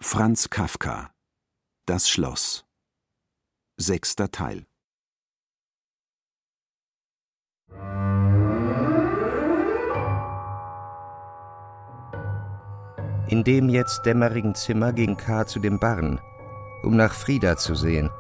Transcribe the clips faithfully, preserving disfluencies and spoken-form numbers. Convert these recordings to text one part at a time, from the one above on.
Franz Kafka: Das Schloss. Sechster Teil. In dem jetzt dämmerigen Zimmer ging K. zu dem Barn, um nach Frida zu sehen.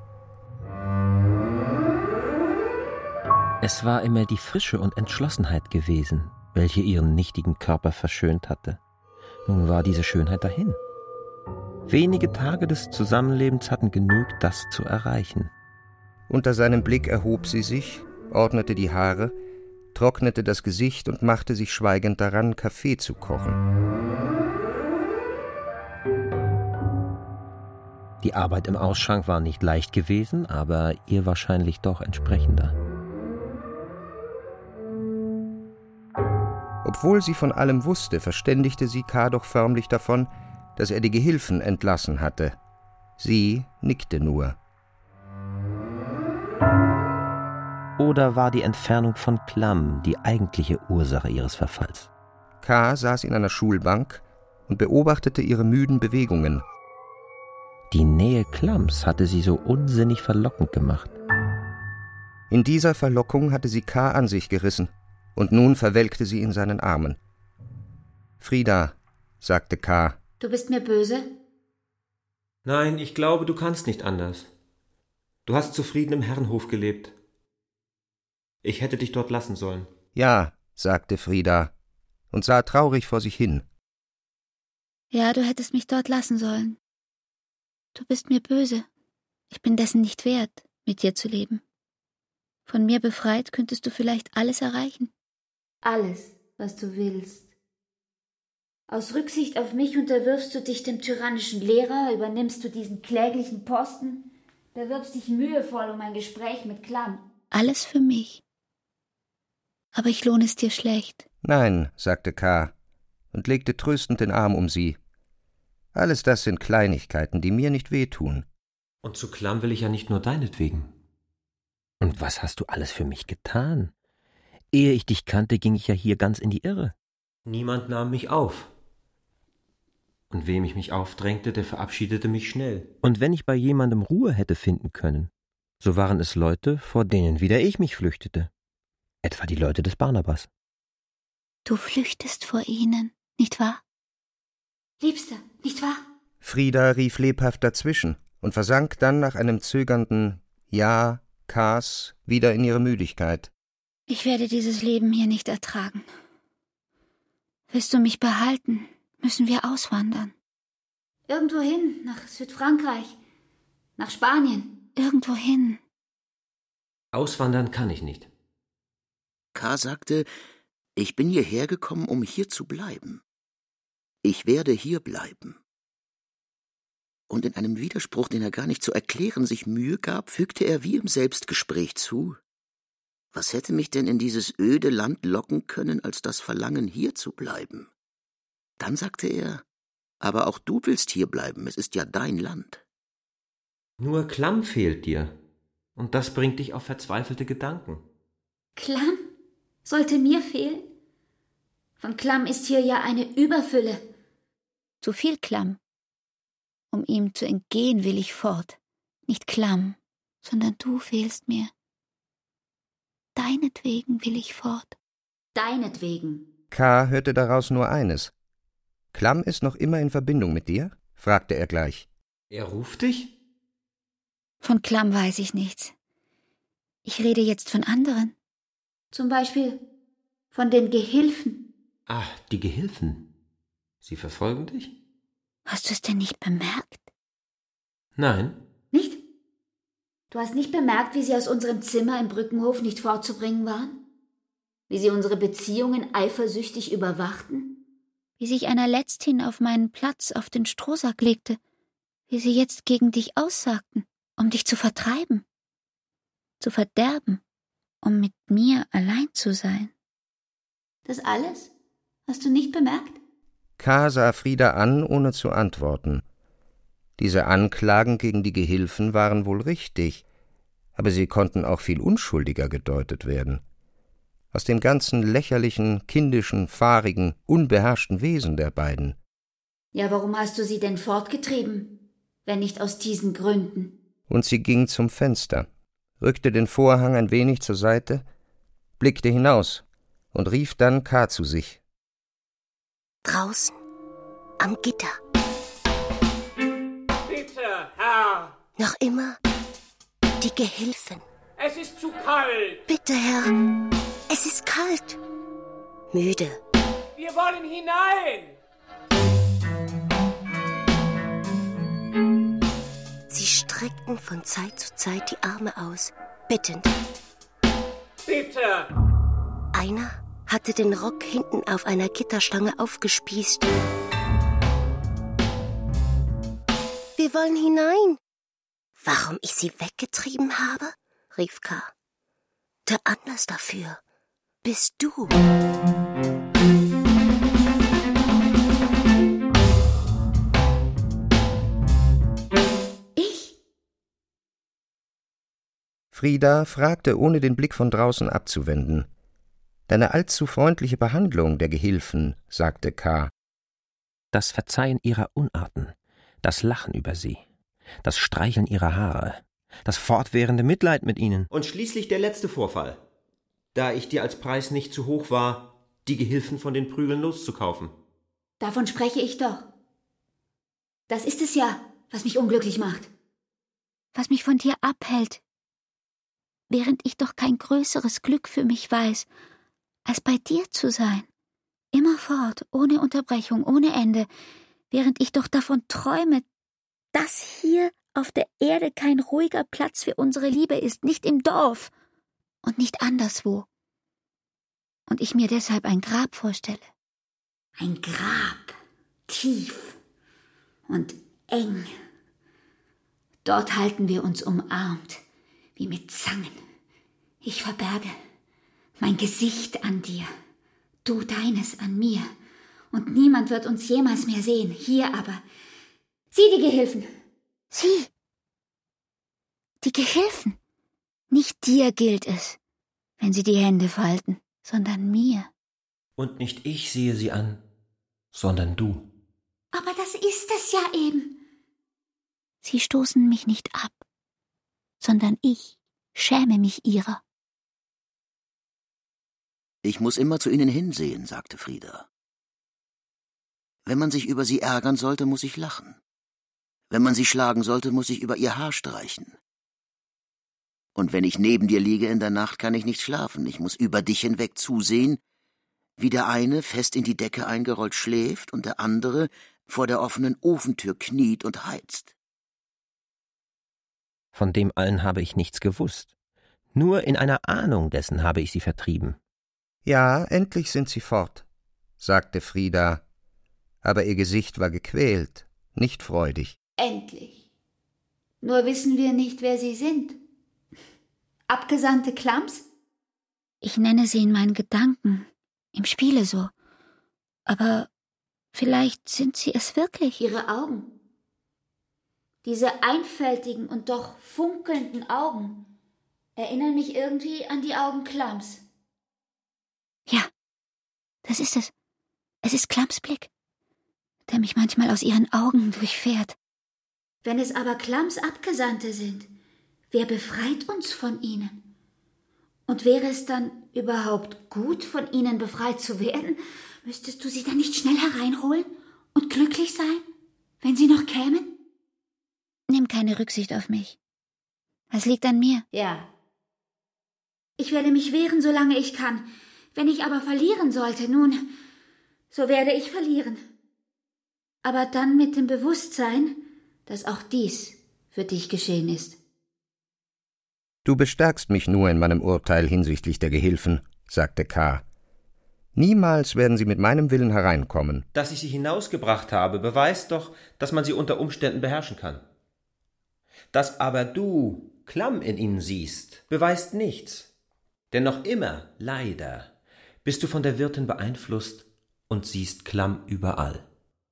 Es war immer die Frische und Entschlossenheit gewesen, welche ihren nichtigen Körper verschönt hatte. Nun war diese Schönheit dahin. Wenige Tage des Zusammenlebens hatten genügt, das zu erreichen. Unter seinem Blick erhob sie sich, ordnete die Haare, trocknete das Gesicht und machte sich schweigend daran, Kaffee zu kochen. Die Arbeit im Ausschank war nicht leicht gewesen, aber ihr wahrscheinlich doch entsprechender. Obwohl sie von allem wusste, verständigte sie K. doch förmlich davon, dass er die Gehilfen entlassen hatte. Sie nickte nur. Oder war die Entfernung von Klamm die eigentliche Ursache ihres Verfalls? K. saß in einer Schulbank und beobachtete ihre müden Bewegungen. Die Nähe Klamms hatte sie so unsinnig verlockend gemacht. In dieser Verlockung hatte sie K. an sich gerissen, und nun verwelkte sie in seinen Armen. »Frida«, sagte K. »Du bist mir böse?« »Nein, ich glaube, du kannst nicht anders. Du hast zufrieden im Herrenhof gelebt. Ich hätte dich dort lassen sollen.« »Ja«, sagte Frida und sah traurig vor sich hin. »Ja, du hättest mich dort lassen sollen. Du bist mir böse. Ich bin dessen nicht wert, mit dir zu leben. Von mir befreit könntest du vielleicht alles erreichen. Alles, was du willst. Aus Rücksicht auf mich unterwirfst du dich dem tyrannischen Lehrer, übernimmst du diesen kläglichen Posten, bewirbst dich mühevoll um ein Gespräch mit Klamm. Alles für mich. Aber ich lohne es dir schlecht.« »Nein«, sagte K. und legte tröstend den Arm um sie. »Alles das sind Kleinigkeiten, die mir nicht wehtun.« »Und zu Klamm will ich ja nicht nur deinetwegen.« »Und was hast du alles für mich getan? Ehe ich dich kannte, ging ich ja hier ganz in die Irre.« »Niemand nahm mich auf. Und wem ich mich aufdrängte, der verabschiedete mich schnell.« »Und wenn ich bei jemandem Ruhe hätte finden können, so waren es Leute, vor denen wieder ich mich flüchtete. Etwa die Leute des Barnabas.« »Du flüchtest vor ihnen, nicht wahr? Liebster, nicht wahr?« Frida rief lebhaft dazwischen und versank dann nach einem zögernden Ja Ks wieder in ihre Müdigkeit. »Ich werde dieses Leben hier nicht ertragen. Willst du mich behalten, müssen wir auswandern. Irgendwohin, nach Südfrankreich, nach Spanien, irgendwohin.« »Auswandern kann ich nicht.« K. sagte, ich bin hierher gekommen, um hier zu bleiben. Ich werde hier bleiben. Und in einem Widerspruch, den er gar nicht zu erklären sich Mühe gab, fügte er wie im Selbstgespräch zu: Was hätte mich denn in dieses öde Land locken können, als das Verlangen, hier zu bleiben? Dann sagte er, aber auch du willst hier bleiben, es ist ja dein Land. »Nur Klamm fehlt dir, und das bringt dich auf verzweifelte Gedanken.« »Klamm? Sollte mir fehlen? Von Klamm ist hier ja eine Überfülle. Zu viel Klamm. Um ihm zu entgehen, will ich fort. Nicht Klamm, sondern du fehlst mir. Deinetwegen will ich fort.« »Deinetwegen.« K. hörte daraus nur eines. »Klamm ist noch immer in Verbindung mit dir?« fragte er gleich. »Er ruft dich?« »Von Klamm weiß ich nichts. Ich rede jetzt von anderen. Zum Beispiel von den Gehilfen.« »Ah, die Gehilfen. Sie verfolgen dich?« »Hast du es denn nicht bemerkt?« »Nein.« »Nicht? Du hast nicht bemerkt, wie sie aus unserem Zimmer im Brückenhof nicht fortzubringen waren? Wie sie unsere Beziehungen eifersüchtig überwachten? Wie sich einer letzthin auf meinen Platz auf den Strohsack legte? Wie sie jetzt gegen dich aussagten, um dich zu vertreiben, zu verderben, um mit mir allein zu sein? Das alles? Hast du nicht bemerkt?« K. sah Frida an, ohne zu antworten. Diese Anklagen gegen die Gehilfen waren wohl richtig, aber sie konnten auch viel unschuldiger gedeutet werden. Aus dem ganzen lächerlichen, kindischen, fahrigen, unbeherrschten Wesen der beiden. Ja, warum hast du sie denn fortgetrieben, wenn nicht aus diesen Gründen? Und sie ging zum Fenster, rückte den Vorhang ein wenig zur Seite, blickte hinaus und rief dann K. zu sich. Draußen, am Gitter. Bitte, Herr! Noch immer die Gehilfen. Es ist zu kalt! Bitte, Herr, es ist kalt. Müde. Wir wollen hinein! Sie streckten von Zeit zu Zeit die Arme aus, bittend. Bitte! Einer hatte den Rock hinten auf einer Gitterstange aufgespießt. Wir wollen hinein. Warum ich sie weggetrieben habe? Rief K. Der Anlass dafür bist du. Ich? Frida fragte, ohne den Blick von draußen abzuwenden. Deine allzu freundliche Behandlung der Gehilfen, sagte K. Das Verzeihen ihrer Unarten, das Lachen über sie, das Streicheln ihrer Haare, das fortwährende Mitleid mit ihnen. Und schließlich der letzte Vorfall, da ich dir als Preis nicht zu hoch war, die Gehilfen von den Prügeln loszukaufen. Davon spreche ich doch. Das ist es ja, was mich unglücklich macht. Was mich von dir abhält, während ich doch kein größeres Glück für mich weiß, als bei dir zu sein. Immerfort, ohne Unterbrechung, ohne Ende, während ich doch davon träume, dass hier auf der Erde kein ruhiger Platz für unsere Liebe ist, nicht im Dorf und nicht anderswo. Und ich mir deshalb ein Grab vorstelle. Ein Grab, tief und eng. Dort halten wir uns umarmt, wie mit Zangen. Ich verberge mein Gesicht an dir, du deines an mir, und niemand wird uns jemals mehr sehen. Hier aber, sieh die Gehilfen. Sie, die Gehilfen. Nicht dir gilt es, wenn sie die Hände falten, sondern mir. Und nicht ich sehe sie an, sondern du. Aber das ist es ja eben. Sie stoßen mich nicht ab, sondern ich schäme mich ihrer. Ich muss immer zu ihnen hinsehen, sagte Frida. Wenn man sich über sie ärgern sollte, muss ich lachen. Wenn man sie schlagen sollte, muss ich über ihr Haar streichen. Und wenn ich neben dir liege in der Nacht, kann ich nicht schlafen. Ich muss über dich hinweg zusehen, wie der eine fest in die Decke eingerollt schläft und der andere vor der offenen Ofentür kniet und heizt. Von dem allen habe ich nichts gewusst. Nur in einer Ahnung dessen habe ich sie vertrieben. Ja, endlich sind sie fort, sagte Frida, aber ihr Gesicht war gequält, nicht freudig. Endlich. Nur wissen wir nicht, wer sie sind. Abgesandte Klams? Ich nenne sie in meinen Gedanken, im Spiele so. Aber vielleicht sind sie es wirklich. Ihre Augen. Diese einfältigen und doch funkelnden Augen erinnern mich irgendwie an die Augen Klams. Ja, das ist es. Es ist Klams Blick, der mich manchmal aus ihren Augen durchfährt. Wenn es aber Klams Abgesandte sind, wer befreit uns von ihnen? Und wäre es dann überhaupt gut, von ihnen befreit zu werden? Müsstest du sie dann nicht schnell hereinholen und glücklich sein, wenn sie noch kämen? Nimm keine Rücksicht auf mich. Es liegt an mir. Ja. Ich werde mich wehren, solange ich kann. Wenn ich aber verlieren sollte, nun, so werde ich verlieren. Aber dann mit dem Bewusstsein, dass auch dies für dich geschehen ist. Du bestärkst mich nur in meinem Urteil hinsichtlich der Gehilfen, sagte K. Niemals werden sie mit meinem Willen hereinkommen. Dass ich sie hinausgebracht habe, beweist doch, dass man sie unter Umständen beherrschen kann. Dass aber du Klamm in ihnen siehst, beweist nichts. Denn noch immer, leider, bist du von der Wirtin beeinflusst und siehst Klamm überall.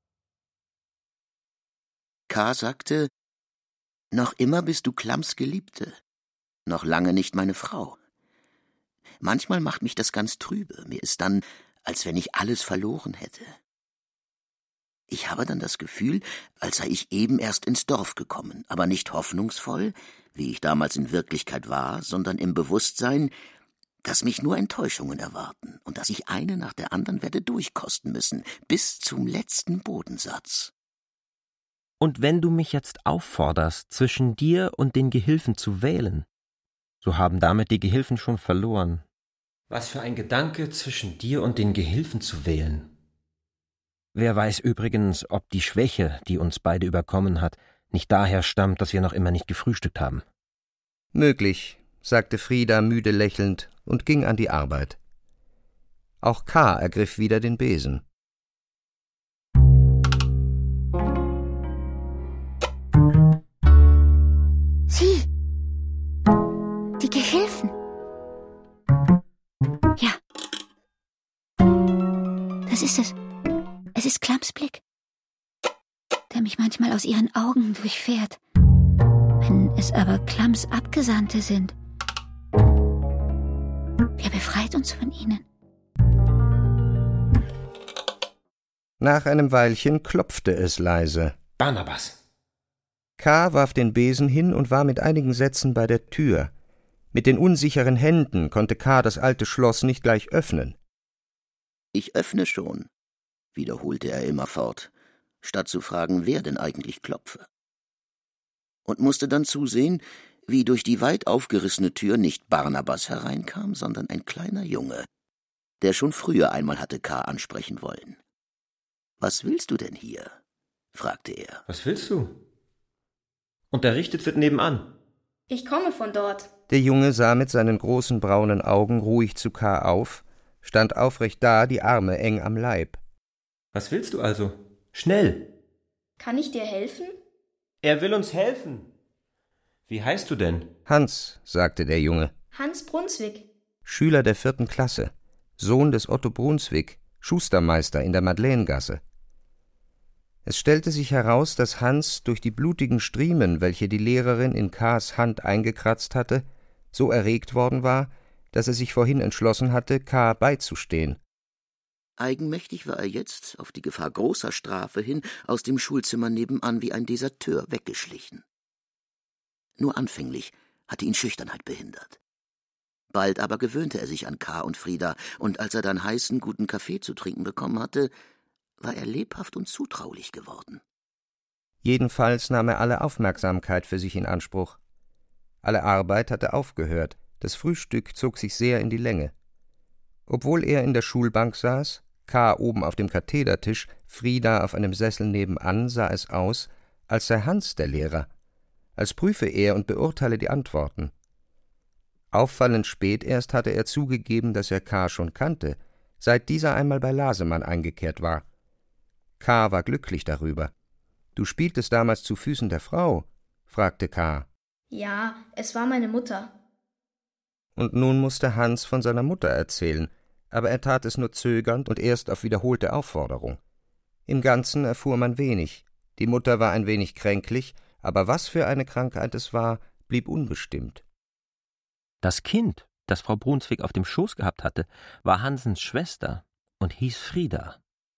K. sagte, noch immer bist du Klamms Geliebte, noch lange nicht meine Frau. Manchmal macht mich das ganz trübe, mir ist dann, als wenn ich alles verloren hätte. Ich habe dann das Gefühl, als sei ich eben erst ins Dorf gekommen, aber nicht hoffnungsvoll, wie ich damals in Wirklichkeit war, sondern im Bewusstsein, dass mich nur Enttäuschungen erwarten und dass ich eine nach der anderen werde durchkosten müssen, bis zum letzten Bodensatz. Und wenn du mich jetzt aufforderst, zwischen dir und den Gehilfen zu wählen, so haben damit die Gehilfen schon verloren. Was für ein Gedanke, zwischen dir und den Gehilfen zu wählen. Wer weiß übrigens, ob die Schwäche, die uns beide überkommen hat, nicht daher stammt, dass wir noch immer nicht gefrühstückt haben. Möglich, sagte Frida müde lächelnd und ging an die Arbeit. Auch K. ergriff wieder den Besen. Sieh! Die Gehilfen! Ja. Das ist es. Es ist Klams Blick, der mich manchmal aus ihren Augen durchfährt. Wenn es aber Klams Abgesandte sind, wer befreit uns von ihnen? Nach einem Weilchen klopfte es leise. Barnabas! K. warf den Besen hin und war mit einigen Sätzen bei der Tür. Mit den unsicheren Händen konnte K. das alte Schloss nicht gleich öffnen. »Ich öffne schon«, wiederholte er immerfort, statt zu fragen, wer denn eigentlich klopfe. Und musste dann zusehen, wie durch die weit aufgerissene Tür nicht Barnabas hereinkam, sondern ein kleiner Junge, der schon früher einmal hatte K. ansprechen wollen. »Was willst du denn hier?« fragte er. Was willst du? Unterrichtet wird nebenan. Ich komme von dort. Der Junge sah mit seinen großen braunen Augen ruhig zu K. auf, stand aufrecht da, die Arme eng am Leib. Was willst du also? Schnell! Kann ich dir helfen? Er will uns helfen. Wie heißt du denn? Hans, sagte der Junge. Hans Brunswick. Schüler der vierten Klasse, Sohn des Otto Brunswick, Schustermeister in der Madeleine-Gasse. Es stellte sich heraus, dass Hans durch die blutigen Striemen, welche die Lehrerin in K.s Hand eingekratzt hatte, so erregt worden war, dass er sich vorhin entschlossen hatte, K. beizustehen. Eigenmächtig war er jetzt, auf die Gefahr großer Strafe hin, aus dem Schulzimmer nebenan wie ein Deserteur weggeschlichen. Nur anfänglich hatte ihn Schüchternheit behindert. Bald aber gewöhnte er sich an K. und Frida, und als er dann heißen, guten Kaffee zu trinken bekommen hatte, war er lebhaft und zutraulich geworden. Jedenfalls nahm er alle Aufmerksamkeit für sich in Anspruch. Alle Arbeit hatte aufgehört, das Frühstück zog sich sehr in die Länge. Obwohl er in der Schulbank saß, K. oben auf dem Kathedertisch, Frida auf einem Sessel nebenan, sah es aus, als sei Hans der Lehrer, als prüfe er und beurteile die Antworten. Auffallend spät erst hatte er zugegeben, dass er K. schon kannte, seit dieser einmal bei Lasemann eingekehrt war. K. war glücklich darüber. »Du spieltest damals zu Füßen der Frau?« fragte K. »Ja, es war meine Mutter.« Und nun musste Hans von seiner Mutter erzählen, aber er tat es nur zögernd und erst auf wiederholte Aufforderung. Im Ganzen erfuhr man wenig. Die Mutter war ein wenig kränklich, aber was für eine Krankheit es war, blieb unbestimmt. Das Kind, das Frau Brunswick auf dem Schoß gehabt hatte, war Hansens Schwester und hieß Frida.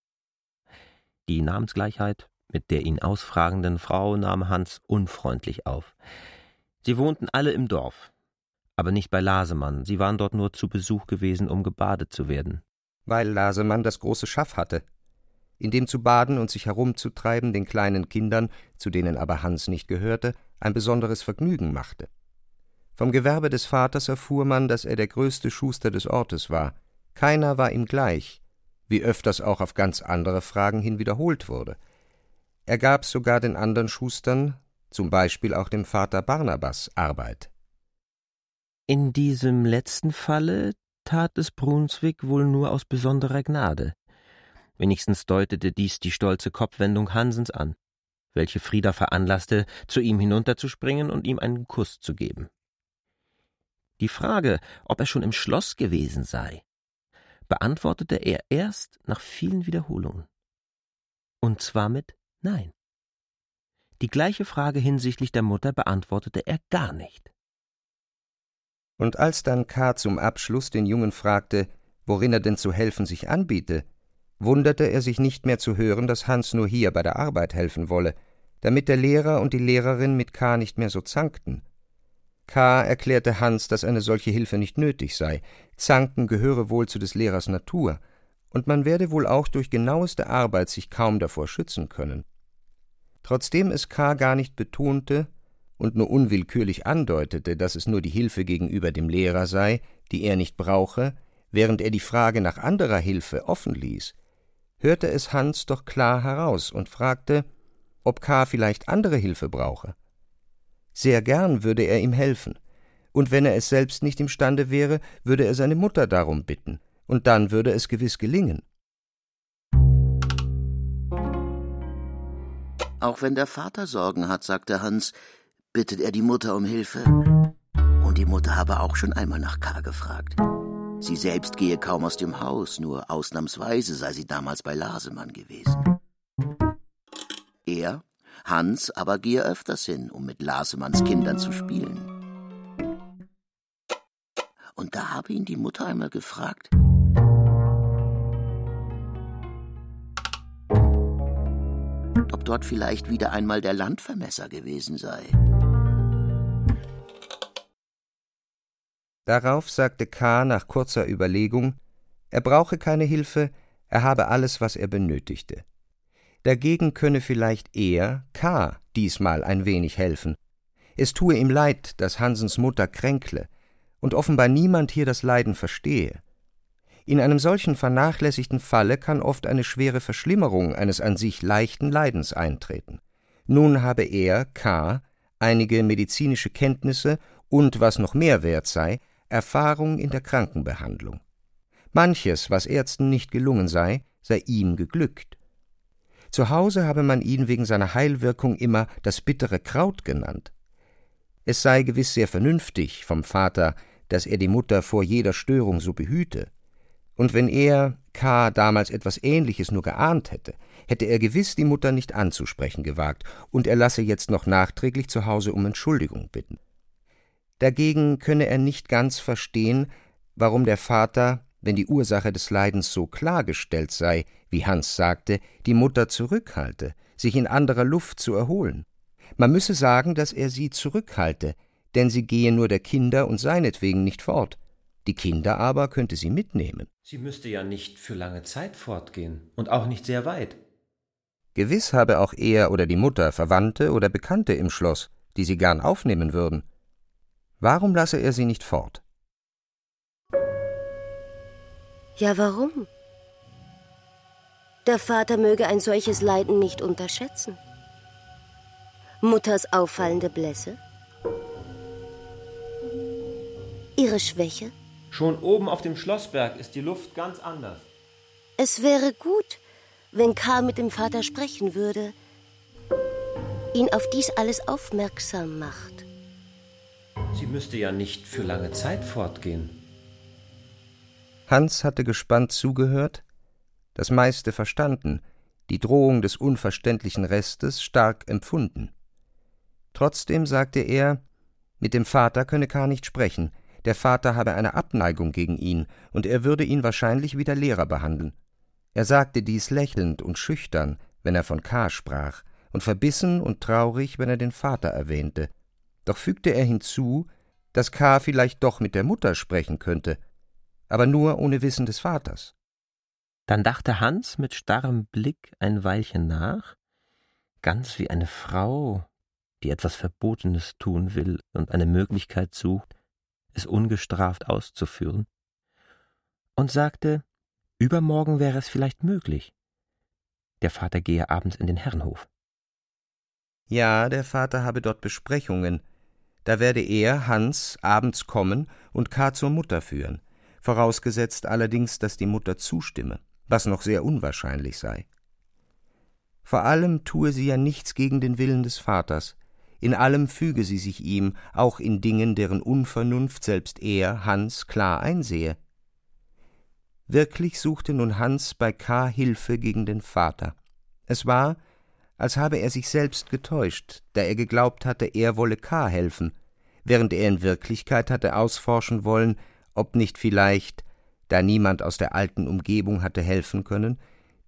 Die Namensgleichheit mit der ihn ausfragenden Frau nahm Hans unfreundlich auf. Sie wohnten alle im Dorf, aber nicht bei Lasemann, sie waren dort nur zu Besuch gewesen, um gebadet zu werden. Weil Lasemann das große Schaff hatte, in dem zu baden und sich herumzutreiben den kleinen Kindern, zu denen aber Hans nicht gehörte, ein besonderes Vergnügen machte. Vom Gewerbe des Vaters erfuhr man, dass er der größte Schuster des Ortes war. Keiner war ihm gleich, wie öfters auch auf ganz andere Fragen hin wiederholt wurde. Er gab sogar den anderen Schustern, zum Beispiel auch dem Vater Barnabas, Arbeit. In diesem letzten Falle tat es Brunswick wohl nur aus besonderer Gnade. Wenigstens deutete dies die stolze Kopfwendung Hansens an, welche Frida veranlasste, zu ihm hinunterzuspringen und ihm einen Kuss zu geben. Die Frage, ob er schon im Schloss gewesen sei, beantwortete er erst nach vielen Wiederholungen. Und zwar mit Nein. Die gleiche Frage hinsichtlich der Mutter beantwortete er gar nicht. Und als dann K. zum Abschluss den Jungen fragte, worin er denn zu helfen sich anbiete, wunderte er sich nicht mehr zu hören, dass Hans nur hier bei der Arbeit helfen wolle, damit der Lehrer und die Lehrerin mit K. nicht mehr so zankten. K. erklärte Hans, dass eine solche Hilfe nicht nötig sei. Zanken gehöre wohl zu des Lehrers Natur, und man werde wohl auch durch genaueste Arbeit sich kaum davor schützen können. Trotzdem es K. gar nicht betonte und nur unwillkürlich andeutete, dass es nur die Hilfe gegenüber dem Lehrer sei, die er nicht brauche, während er die Frage nach anderer Hilfe offen ließ, hörte es Hans doch klar heraus und fragte, ob K. vielleicht andere Hilfe brauche. Sehr gern würde er ihm helfen, und wenn er es selbst nicht imstande wäre, würde er seine Mutter darum bitten, und dann würde es gewiss gelingen. Auch wenn der Vater Sorgen hat, sagte Hans, bittet er die Mutter um Hilfe. Und die Mutter habe auch schon einmal nach K. gefragt. Sie selbst gehe kaum aus dem Haus, nur ausnahmsweise sei sie damals bei Lasemann gewesen. Er, Hans, aber gehe öfters hin, um mit Lasemanns Kindern zu spielen. Und da habe ihn die Mutter einmal gefragt, ob dort vielleicht wieder einmal der Landvermesser gewesen sei. Darauf sagte K. nach kurzer Überlegung, er brauche keine Hilfe, er habe alles, was er benötigte. Dagegen könne vielleicht er, K., diesmal ein wenig helfen. Es tue ihm leid, dass Hansens Mutter kränkle und offenbar niemand hier das Leiden verstehe. In einem solchen vernachlässigten Falle kann oft eine schwere Verschlimmerung eines an sich leichten Leidens eintreten. Nun habe er, K., einige medizinische Kenntnisse und, was noch mehr wert sei, Erfahrung in der Krankenbehandlung. Manches, was Ärzten nicht gelungen sei, sei ihm geglückt. Zu Hause habe man ihn wegen seiner Heilwirkung immer das bittere Kraut genannt. Es sei gewiss sehr vernünftig vom Vater, dass er die Mutter vor jeder Störung so behüte. Und wenn er, K., damals etwas Ähnliches nur geahnt hätte, hätte er gewiss die Mutter nicht anzusprechen gewagt, und er lasse jetzt noch nachträglich zu Hause um Entschuldigung bitten. Dagegen könne er nicht ganz verstehen, warum der Vater, wenn die Ursache des Leidens so klargestellt sei, wie Hans sagte, die Mutter zurückhalte, sich in anderer Luft zu erholen. Man müsse sagen, dass er sie zurückhalte, denn sie gehe nur der Kinder und seinetwegen nicht fort. Die Kinder aber könnte sie mitnehmen. Sie müsste ja nicht für lange Zeit fortgehen und auch nicht sehr weit. Gewiss habe auch er oder die Mutter Verwandte oder Bekannte im Schloss, die sie gern aufnehmen würden. Warum lasse er sie nicht fort? Ja, warum? Der Vater möge ein solches Leiden nicht unterschätzen. Mutters auffallende Blässe? Ihre Schwäche? Schon oben auf dem Schlossberg ist die Luft ganz anders. Es wäre gut, wenn K. mit dem Vater sprechen würde, ihn auf dies alles aufmerksam macht. Sie müsste ja nicht für lange Zeit fortgehen. Hans hatte gespannt zugehört, das meiste verstanden, die Drohung des unverständlichen Restes stark empfunden. Trotzdem sagte er, mit dem Vater könne K. nicht sprechen, der Vater habe eine Abneigung gegen ihn, und er würde ihn wahrscheinlich wie der Lehrer behandeln. Er sagte dies lächelnd und schüchtern, wenn er von K. sprach, und verbissen und traurig, wenn er den Vater erwähnte. Doch fügte er hinzu, dass K. vielleicht doch mit der Mutter sprechen könnte, aber nur ohne Wissen des Vaters. Dann dachte Hans mit starrem Blick ein Weilchen nach, ganz wie eine Frau, die etwas Verbotenes tun will und eine Möglichkeit sucht, es ungestraft auszuführen, und sagte, übermorgen wäre es vielleicht möglich. Der Vater gehe abends in den Herrenhof. Ja, der Vater habe dort Besprechungen. Da werde er, Hans, abends kommen und K. zur Mutter führen, vorausgesetzt allerdings, dass die Mutter zustimme, was noch sehr unwahrscheinlich sei. Vor allem tue sie ja nichts gegen den Willen des Vaters, in allem füge sie sich ihm, auch in Dingen, deren Unvernunft selbst er, Hans, klar einsehe. Wirklich suchte nun Hans bei K. Hilfe gegen den Vater. Es war, als habe er sich selbst getäuscht, da er geglaubt hatte, er wolle K. helfen, während er in Wirklichkeit hatte ausforschen wollen, ob nicht vielleicht, da niemand aus der alten Umgebung hatte helfen können,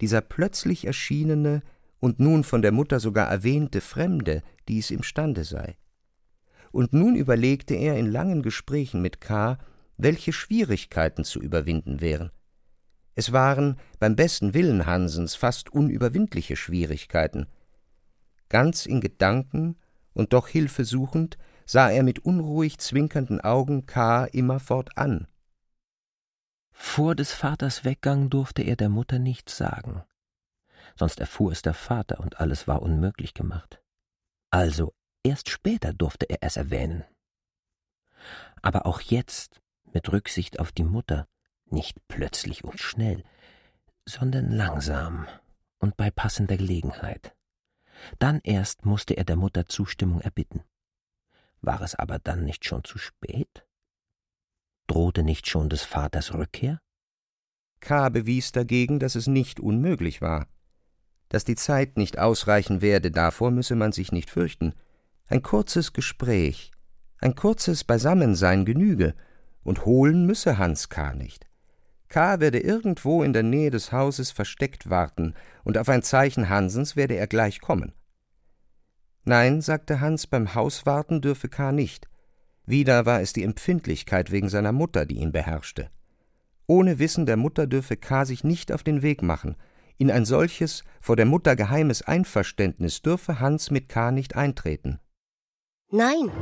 dieser plötzlich erschienene und nun von der Mutter sogar erwähnte Fremde, dies imstande sei. Und nun überlegte er in langen Gesprächen mit K., welche Schwierigkeiten zu überwinden wären. Es waren beim besten Willen Hansens fast unüberwindliche Schwierigkeiten. Ganz in Gedanken und doch Hilfe suchend sah er mit unruhig zwinkernden Augen K. immerfort an. Vor des Vaters Weggang durfte er der Mutter nichts sagen, sonst erfuhr es der Vater und alles war unmöglich gemacht. Also erst später durfte er es erwähnen. Aber auch jetzt, mit Rücksicht auf die Mutter, nicht plötzlich und schnell, sondern langsam und bei passender Gelegenheit. Dann erst musste er der Mutter Zustimmung erbitten. War es aber dann nicht schon zu spät? Drohte nicht schon des Vaters Rückkehr? K. bewies dagegen, dass es nicht unmöglich war. Dass die Zeit nicht ausreichen werde, davor müsse man sich nicht fürchten. Ein kurzes Gespräch, ein kurzes Beisammensein genüge, und holen müsse Hans K. nicht. K. werde irgendwo in der Nähe des Hauses versteckt warten, und auf ein Zeichen Hansens werde er gleich kommen. Nein, sagte Hans, beim Hauswarten dürfe K. nicht. Wieder war es die Empfindlichkeit wegen seiner Mutter, die ihn beherrschte. Ohne Wissen der Mutter dürfe K. sich nicht auf den Weg machen. In ein solches, vor der Mutter geheimes Einverständnis dürfe Hans mit K. nicht eintreten. Nein.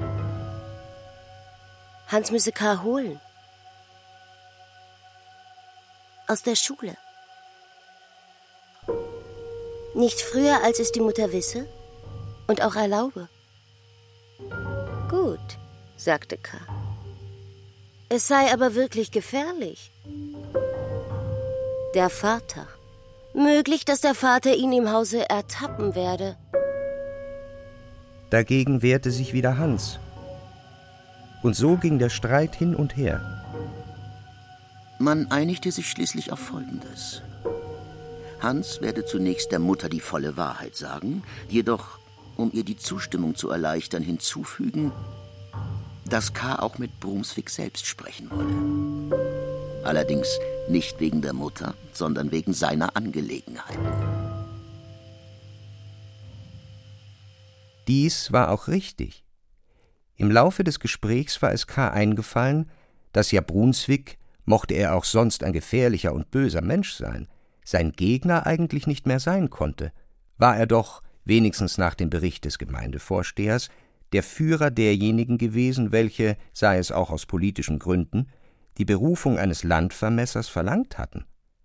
Hans müsse K. holen. Aus der Schule. Nicht früher, als es die Mutter wisse und auch erlaube. Gut, sagte K. Es sei aber wirklich gefährlich. Der Vater. Möglich, dass der Vater ihn im Hause ertappen werde. Dagegen wehrte sich wieder Hans. Und so ging der Streit hin und her. Man einigte sich schließlich auf Folgendes. Hans werde zunächst der Mutter die volle Wahrheit sagen, jedoch, um ihr die Zustimmung zu erleichtern, hinzufügen, dass K. auch mit Brunswick selbst sprechen wolle. Allerdings nicht wegen der Mutter, sondern wegen seiner Angelegenheiten. Dies war auch richtig. Im Laufe des Gesprächs war es K. eingefallen, dass ja Brunswick, mochte er auch sonst ein gefährlicher und böser Mensch sein, sein Gegner eigentlich nicht mehr sein konnte, war er doch, wenigstens nach dem Bericht des Gemeindevorstehers, der Führer derjenigen gewesen, welche, sei es auch aus politischen Gründen, die Berufung eines Landvermessers verlangt hatten.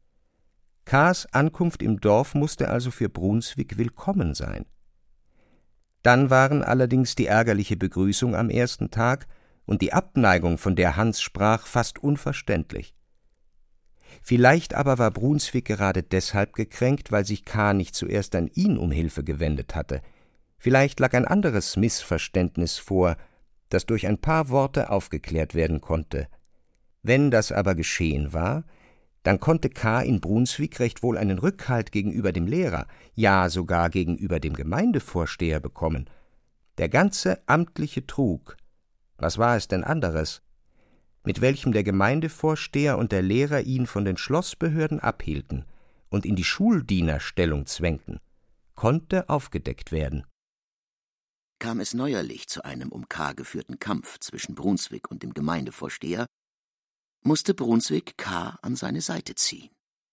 K.s Ankunft im Dorf musste also für Brunswick willkommen sein. Dann waren allerdings die ärgerliche Begrüßung am ersten Tag und die Abneigung, von der Hans sprach, fast unverständlich. Vielleicht aber war Brunswick gerade deshalb gekränkt, weil sich K. nicht zuerst an ihn um Hilfe gewendet hatte. Vielleicht lag ein anderes Missverständnis vor, das durch ein paar Worte aufgeklärt werden konnte. Wenn das aber geschehen war, dann konnte K. in Brunswick recht wohl einen Rückhalt gegenüber dem Lehrer, ja sogar gegenüber dem Gemeindevorsteher bekommen. Der ganze amtliche Trug, was war es denn anderes, mit welchem der Gemeindevorsteher und der Lehrer ihn von den Schlossbehörden abhielten und in die Schuldienerstellung zwängten, konnte aufgedeckt werden. Kam es neuerlich zu einem um K. geführten Kampf zwischen Brunswick und dem Gemeindevorsteher, musste Brunswick K. an seine Seite ziehen.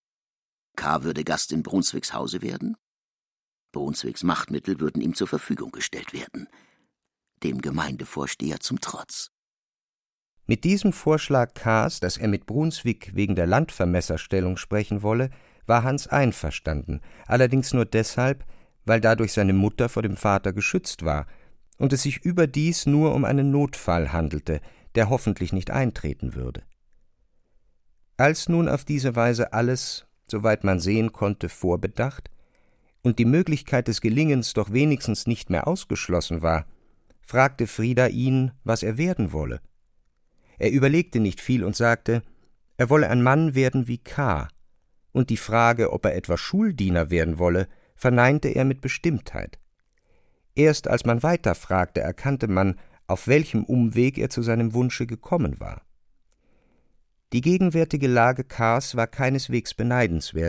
K. würde Gast in Brunswicks Hause werden, Brunswicks Machtmittel würden ihm zur Verfügung gestellt werden, dem Gemeindevorsteher zum Trotz. Mit diesem Vorschlag K.s, dass er mit Brunswick wegen der Landvermesserstellung sprechen wolle, war Hans einverstanden, allerdings nur deshalb, weil dadurch seine Mutter vor dem Vater geschützt war und es sich überdies nur um einen Notfall handelte, der hoffentlich nicht eintreten würde. Als nun auf diese Weise alles, soweit man sehen konnte, vorbedacht und die Möglichkeit des Gelingens doch wenigstens nicht mehr ausgeschlossen war, fragte Frida ihn, was er werden wolle. Er überlegte nicht viel und sagte, er wolle ein Mann werden wie K., und die Frage, ob er etwa Schuldiener werden wolle, verneinte er mit Bestimmtheit. Erst als man weiter fragte, erkannte man, auf welchem Umweg er zu seinem Wunsche gekommen war. Die gegenwärtige Lage K.s war keineswegs beneidenswert,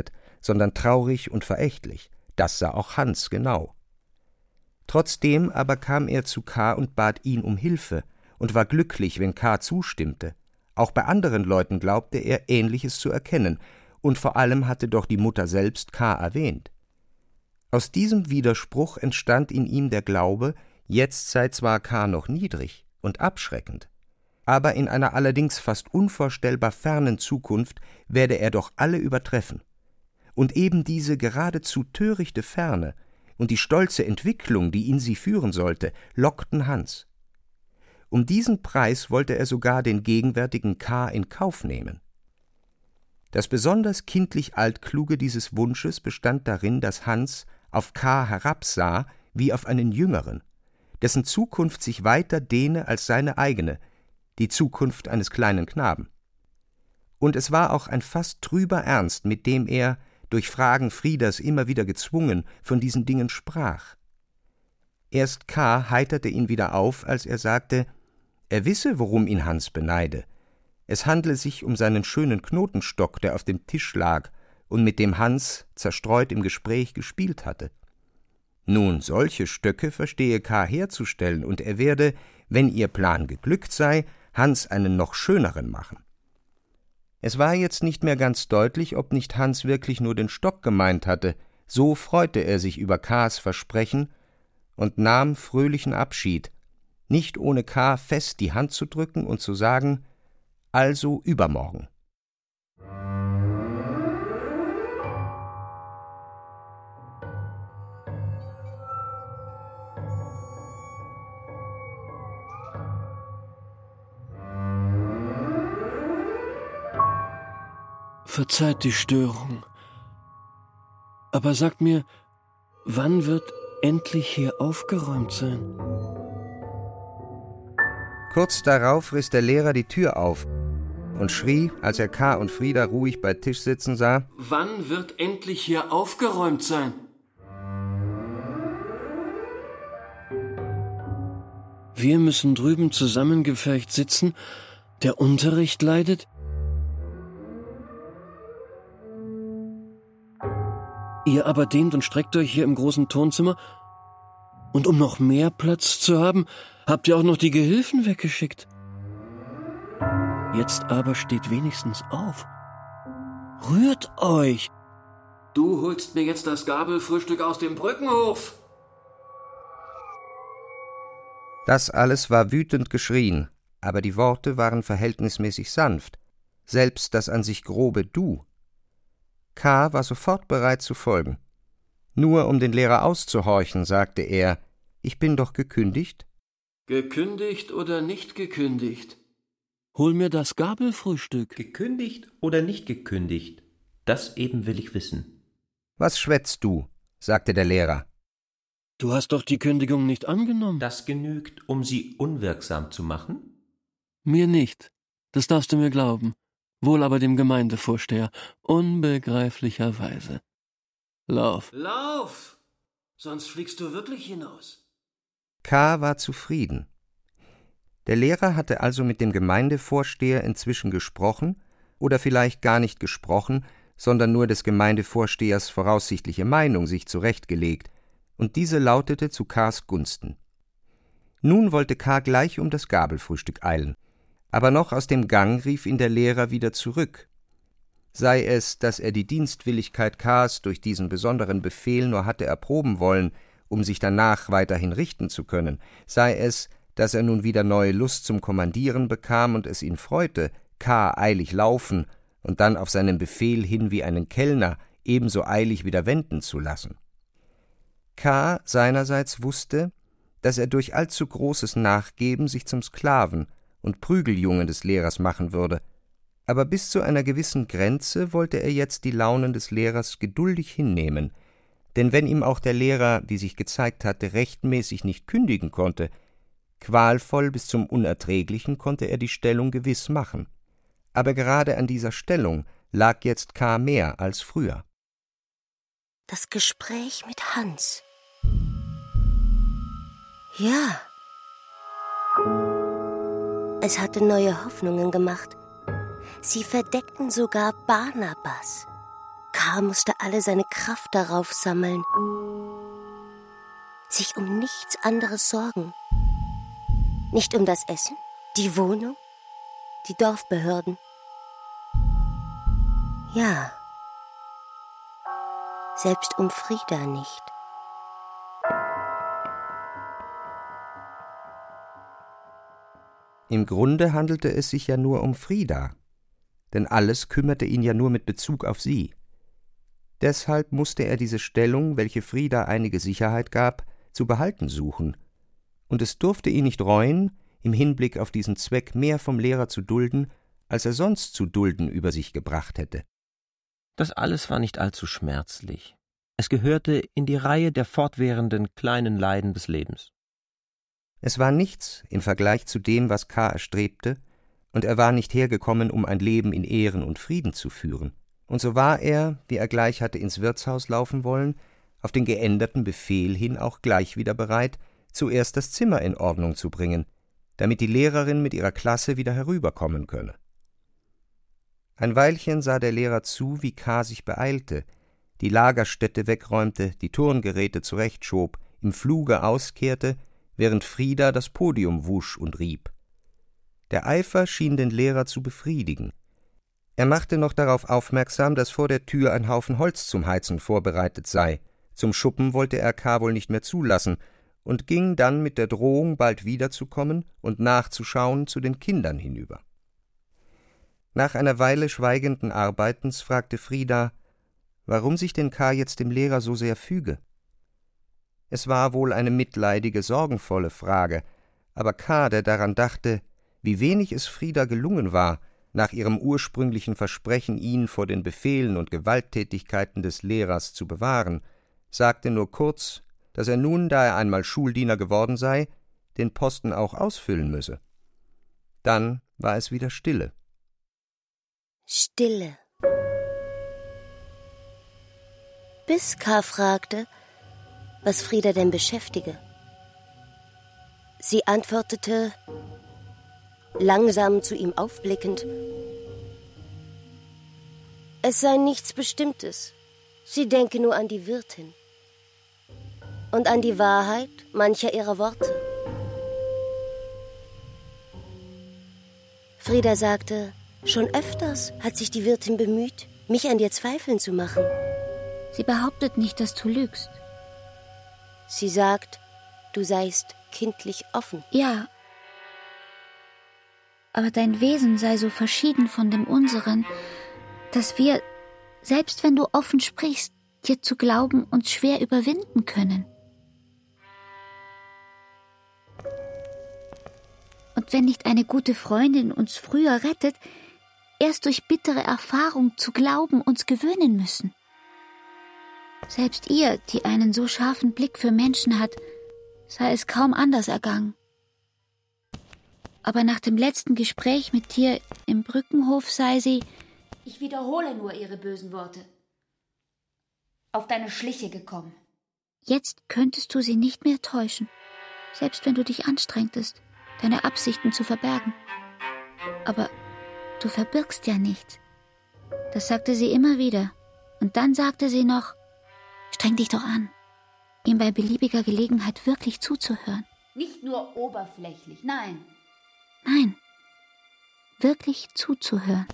sondern traurig und verächtlich. Das sah auch Hans genau. Trotzdem aber kam er zu K. und bat ihn um Hilfe und war glücklich, wenn K. zustimmte. Auch bei anderen Leuten glaubte er, Ähnliches zu erkennen, und vor allem hatte doch die Mutter selbst K. erwähnt. Aus diesem Widerspruch entstand in ihm der Glaube, jetzt sei zwar K. noch niedrig und abschreckend, aber in einer allerdings fast unvorstellbar fernen Zukunft werde er doch alle übertreffen. Und eben diese geradezu törichte Ferne und die stolze Entwicklung, die in sie führen sollte, lockten Hans. Um diesen Preis wollte er sogar den gegenwärtigen K. in Kauf nehmen. Das besonders kindlich Altkluge dieses Wunsches bestand darin, dass Hans auf K. herabsah wie auf einen Jüngeren, dessen Zukunft sich weiter dehne als seine eigene, die Zukunft eines kleinen Knaben. Und es war auch ein fast trüber Ernst, mit dem er, durch Fragen Frieders immer wieder gezwungen, von diesen Dingen sprach. Erst K. heiterte ihn wieder auf, als er sagte, er wisse, worum ihn Hans beneide. Es handle sich um seinen schönen Knotenstock, der auf dem Tisch lag und mit dem Hans zerstreut im Gespräch gespielt hatte. Nun, solche Stöcke verstehe K. herzustellen, und er werde, wenn ihr Plan geglückt sei, Hans einen noch schöneren machen. Es war jetzt nicht mehr ganz deutlich, ob nicht Hans wirklich nur den Stock gemeint hatte, so freute er sich über K.s Versprechen und nahm fröhlichen Abschied, nicht ohne K. fest die Hand zu drücken und zu sagen, also übermorgen. Verzeiht die Störung. Aber sagt mir, wann wird endlich hier aufgeräumt sein? Kurz darauf riss der Lehrer die Tür auf und schrie, als er K. und Frieda ruhig bei Tisch sitzen sah: Wann wird endlich hier aufgeräumt sein? Wir müssen drüben zusammengepfercht sitzen, der Unterricht leidet. Ihr aber dehnt und streckt euch hier im großen Turnzimmer, und um noch mehr Platz zu haben, habt ihr auch noch die Gehilfen weggeschickt. Jetzt aber steht wenigstens auf. Rührt euch! Du holst mir jetzt das Gabelfrühstück aus dem Brückenhof! Das alles war wütend geschrien, aber die Worte waren verhältnismäßig sanft, selbst das an sich grobe Du. K. war sofort bereit zu folgen. Nur um den Lehrer auszuhorchen, sagte er, »Ich bin doch gekündigt?« »Gekündigt oder nicht gekündigt? Hol mir das Gabelfrühstück.« »Gekündigt oder nicht gekündigt? Das eben will ich wissen.« »Was schwätzt du?« sagte der Lehrer. »Du hast doch die Kündigung nicht angenommen.« »Das genügt, um sie unwirksam zu machen?« »Mir nicht. Das darfst du mir glauben. Wohl aber dem Gemeindevorsteher, unbegreiflicherweise. Lauf!« »Lauf! Sonst fliegst du wirklich hinaus.« K. war zufrieden. Der Lehrer hatte also mit dem Gemeindevorsteher inzwischen gesprochen, oder vielleicht gar nicht gesprochen, sondern nur des Gemeindevorstehers voraussichtliche Meinung sich zurechtgelegt, und diese lautete zu K.s Gunsten. Nun wollte K. gleich um das Gabelfrühstück eilen. Aber noch aus dem Gang rief ihn der Lehrer wieder zurück. Sei es, dass er die Dienstwilligkeit K.s durch diesen besonderen Befehl nur hatte erproben wollen, um sich danach weiterhin richten zu können, sei es, dass er nun wieder neue Lust zum Kommandieren bekam und es ihn freute, K. eilig laufen und dann auf seinen Befehl hin wie einen Kellner ebenso eilig wieder wenden zu lassen. K. seinerseits wusste, dass er durch allzu großes Nachgeben sich zum Sklaven und Prügeljungen des Lehrers machen würde, aber bis zu einer gewissen Grenze wollte er jetzt die Launen des Lehrers geduldig hinnehmen, denn wenn ihm auch der Lehrer, wie sich gezeigt hatte, rechtmäßig nicht kündigen konnte, qualvoll bis zum Unerträglichen konnte er die Stellung gewiss machen. Aber gerade an dieser Stellung lag jetzt K. mehr als früher. Das Gespräch mit Hans. Ja. Es hatte neue Hoffnungen gemacht. Sie verdeckten sogar Barnabas. K. musste alle seine Kraft darauf sammeln, sich um nichts anderes sorgen. Nicht um das Essen, die Wohnung, die Dorfbehörden. Ja, selbst um Frieda nicht. Im Grunde handelte es sich ja nur um Frieda, denn alles kümmerte ihn ja nur mit Bezug auf sie. Deshalb musste er diese Stellung, welche Frieda einige Sicherheit gab, zu behalten suchen, und es durfte ihn nicht reuen, im Hinblick auf diesen Zweck mehr vom Lehrer zu dulden, als er sonst zu dulden über sich gebracht hätte. Das alles war nicht allzu schmerzlich. Es gehörte in die Reihe der fortwährenden kleinen Leiden des Lebens. Es war nichts im Vergleich zu dem, was K. erstrebte, und er war nicht hergekommen, um ein Leben in Ehren und Frieden zu führen. Und so war er, wie er gleich hatte ins Wirtshaus laufen wollen, auf den geänderten Befehl hin auch gleich wieder bereit, zuerst das Zimmer in Ordnung zu bringen, damit die Lehrerin mit ihrer Klasse wieder herüberkommen könne. Ein Weilchen sah der Lehrer zu, wie K. sich beeilte, die Lagerstätte wegräumte, die Turngeräte zurechtschob, im Fluge auskehrte, während Frieda das Podium wusch und rieb. Der Eifer schien den Lehrer zu befriedigen. Er machte noch darauf aufmerksam, dass vor der Tür ein Haufen Holz zum Heizen vorbereitet sei. Zum Schuppen wollte er K. wohl nicht mehr zulassen und ging dann mit der Drohung, bald wiederzukommen und nachzuschauen, zu den Kindern hinüber. Nach einer Weile schweigenden Arbeitens fragte Frieda, warum sich denn K. jetzt dem Lehrer so sehr füge. Es war wohl eine mitleidige, sorgenvolle Frage, aber K., der daran dachte, wie wenig es Frieda gelungen war, nach ihrem ursprünglichen Versprechen, ihn vor den Befehlen und Gewalttätigkeiten des Lehrers zu bewahren, sagte nur kurz, dass er nun, da er einmal Schuldiener geworden sei, den Posten auch ausfüllen müsse. Dann war es wieder Stille. Stille. Bis K. fragte, was Frieda denn beschäftige. Sie antwortete, langsam zu ihm aufblickend, es sei nichts Bestimmtes. Sie denke nur an die Wirtin und an die Wahrheit mancher ihrer Worte. Frieda sagte, schon öfters hat sich die Wirtin bemüht, mich an dir zweifeln zu machen. Sie behauptet nicht, dass du lügst. Sie sagt, du seist kindlich offen. Ja, aber dein Wesen sei so verschieden von dem unseren, dass wir, selbst wenn du offen sprichst, dir zu glauben uns schwer überwinden können. Und wenn nicht eine gute Freundin uns früher rettet, erst durch bittere Erfahrung zu glauben uns gewöhnen müssen. Selbst ihr, die einen so scharfen Blick für Menschen hat, sei es kaum anders ergangen. Aber nach dem letzten Gespräch mit dir im Brückenhof sei sie, ich wiederhole nur ihre bösen Worte, auf deine Schliche gekommen. Jetzt könntest du sie nicht mehr täuschen, selbst wenn du dich anstrengtest, deine Absichten zu verbergen. Aber du verbirgst ja nichts. Das sagte sie immer wieder. Und dann sagte sie noch, streng dich doch an, ihm bei beliebiger Gelegenheit wirklich zuzuhören. Nicht nur oberflächlich, nein. Nein, wirklich zuzuhören.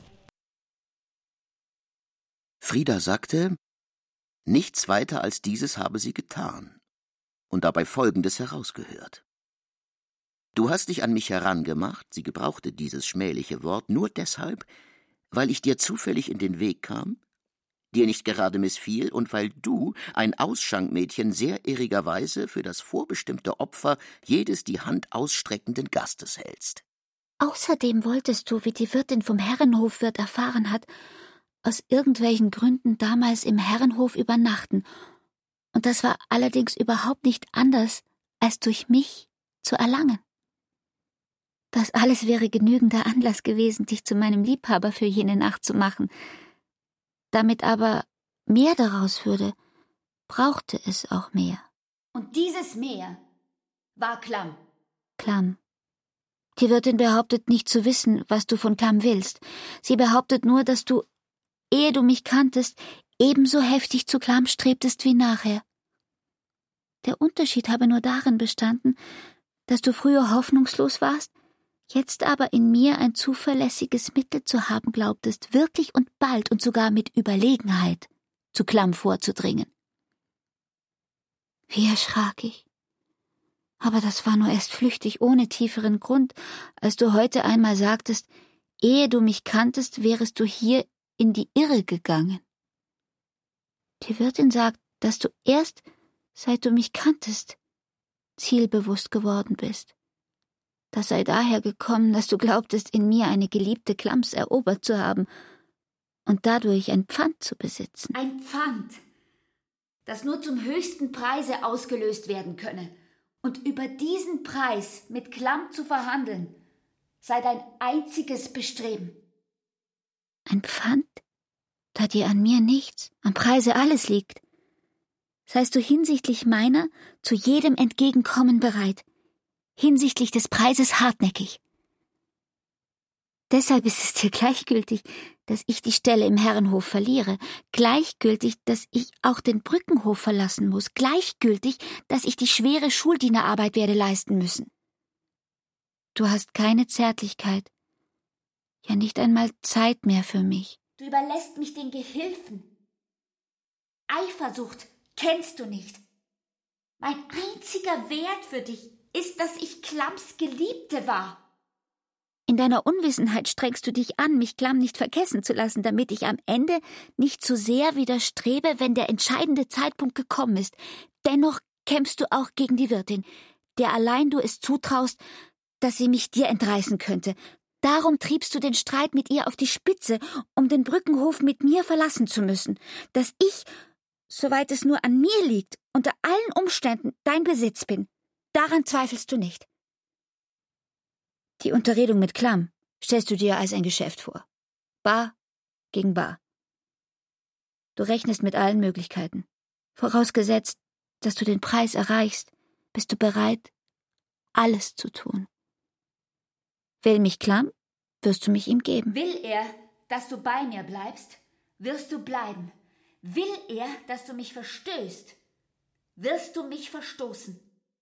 Frieda sagte, nichts weiter als dieses habe sie getan und dabei Folgendes herausgehört. Du hast dich an mich herangemacht, sie gebrauchte dieses schmähliche Wort nur deshalb, weil ich dir zufällig in den Weg kam, dir nicht gerade missfiel und weil du, ein Ausschankmädchen, sehr irrigerweise für das vorbestimmte Opfer jedes die Hand ausstreckenden Gastes hältst. Außerdem wolltest du, wie die Wirtin vom Herrenhofwirt erfahren hat, aus irgendwelchen Gründen damals im Herrenhof übernachten. Und das war allerdings überhaupt nicht anders, als durch mich zu erlangen. Das alles wäre genügender Anlass gewesen, dich zu meinem Liebhaber für jene Nacht zu machen. Damit aber mehr daraus würde, brauchte es auch mehr. Und dieses Mehr war Klamm. Klamm. Die Wirtin behauptet nicht zu wissen, was du von Klamm willst. Sie behauptet nur, dass du, ehe du mich kanntest, ebenso heftig zu Klamm strebtest wie nachher. Der Unterschied habe nur darin bestanden, dass du früher hoffnungslos warst, jetzt aber in mir ein zuverlässiges Mittel zu haben glaubtest, wirklich und bald und sogar mit Überlegenheit zu Klamm vorzudringen. Wie erschrak ich. Aber das war nur erst flüchtig, ohne tieferen Grund, als du heute einmal sagtest, ehe du mich kanntest, wärest du hier in die Irre gegangen. Die Wirtin sagt, dass du erst, seit du mich kanntest, zielbewusst geworden bist. Das sei daher gekommen, dass du glaubtest, in mir eine geliebte Klamms erobert zu haben und dadurch ein Pfand zu besitzen. Ein Pfand, das nur zum höchsten Preise ausgelöst werden könne. Und über diesen Preis mit Klamm zu verhandeln, sei dein einziges Bestreben. Ein Pfand, da dir an mir nichts, am Preise alles liegt. Seist du hinsichtlich meiner zu jedem Entgegenkommen bereit, hinsichtlich des Preises hartnäckig. Deshalb ist es dir gleichgültig, dass ich die Stelle im Herrenhof verliere, gleichgültig, dass ich auch den Brückenhof verlassen muss, gleichgültig, dass ich die schwere Schuldienerarbeit werde leisten müssen. Du hast keine Zärtlichkeit, ja nicht einmal Zeit mehr für mich. Du überlässt mich den Gehilfen. Eifersucht kennst du nicht. Mein einziger Wert für dich ist, dass ich Klamms Geliebte war. In deiner Unwissenheit strengst du dich an, mich Klamm nicht vergessen zu lassen, damit ich am Ende nicht zu sehr widerstrebe, wenn der entscheidende Zeitpunkt gekommen ist. Dennoch kämpfst du auch gegen die Wirtin, der allein du es zutraust, dass sie mich dir entreißen könnte. Darum triebst du den Streit mit ihr auf die Spitze, um den Brückenhof mit mir verlassen zu müssen, dass ich, soweit es nur an mir liegt, unter allen Umständen dein Besitz bin. Daran zweifelst du nicht. Die Unterredung mit Klamm stellst du dir als ein Geschäft vor. Bar gegen Bar. Du rechnest mit allen Möglichkeiten. Vorausgesetzt, dass du den Preis erreichst, bist du bereit, alles zu tun. Will mich Klamm, wirst du mich ihm geben. Will er, dass du bei mir bleibst, wirst du bleiben. Will er, dass du mich verstößt, wirst du mich verstoßen.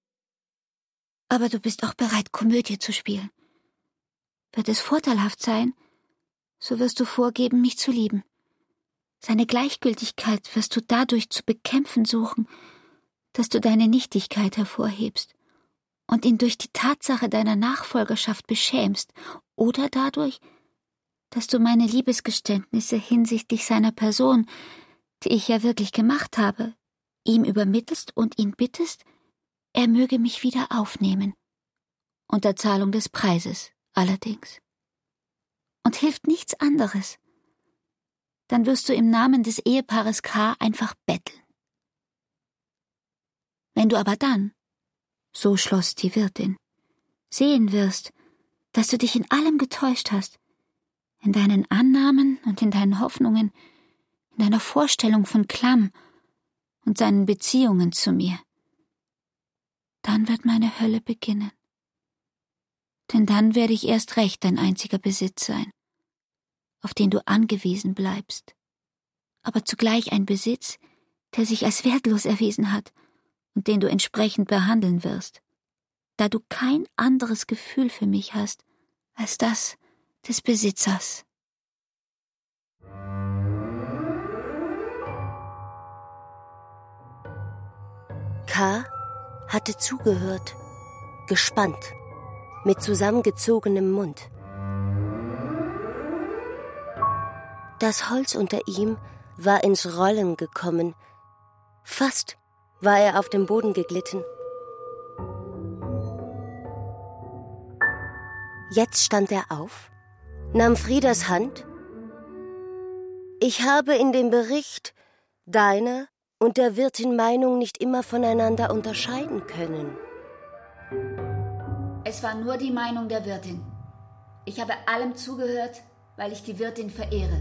Aber du bist auch bereit, Komödie zu spielen. Wird es vorteilhaft sein, so wirst du vorgeben, mich zu lieben. Seine Gleichgültigkeit wirst du dadurch zu bekämpfen suchen, dass du deine Nichtigkeit hervorhebst und ihn durch die Tatsache deiner Nachfolgerschaft beschämst, oder dadurch, dass du meine Liebesgeständnisse hinsichtlich seiner Person, die ich ja wirklich gemacht habe, ihm übermittelst und ihn bittest, er möge mich wieder aufnehmen, unter Zahlung des Preises allerdings. Und hilft nichts anderes, dann wirst du im Namen des Ehepaares K. einfach betteln. Wenn du aber dann, so schloss die Wirtin, sehen wirst, dass du dich in allem getäuscht hast, in deinen Annahmen und in deinen Hoffnungen, in deiner Vorstellung von Klamm und seinen Beziehungen zu mir, dann wird meine Hölle beginnen. Denn dann werde ich erst recht dein einziger Besitz sein, auf den du angewiesen bleibst, aber zugleich ein Besitz, der sich als wertlos erwiesen hat und den du entsprechend behandeln wirst, da du kein anderes Gefühl für mich hast als das des Besitzers. K. hatte zugehört, gespannt, mit zusammengezogenem Mund. Das Holz unter ihm war ins Rollen gekommen. Fast war er auf dem Boden geglitten. Jetzt stand er auf, nahm Friedas Hand. Ich habe in dem Bericht deiner und der Wirtin Meinung nicht immer voneinander unterscheiden können. Es war nur die Meinung der Wirtin. Ich habe allem zugehört, weil ich die Wirtin verehre.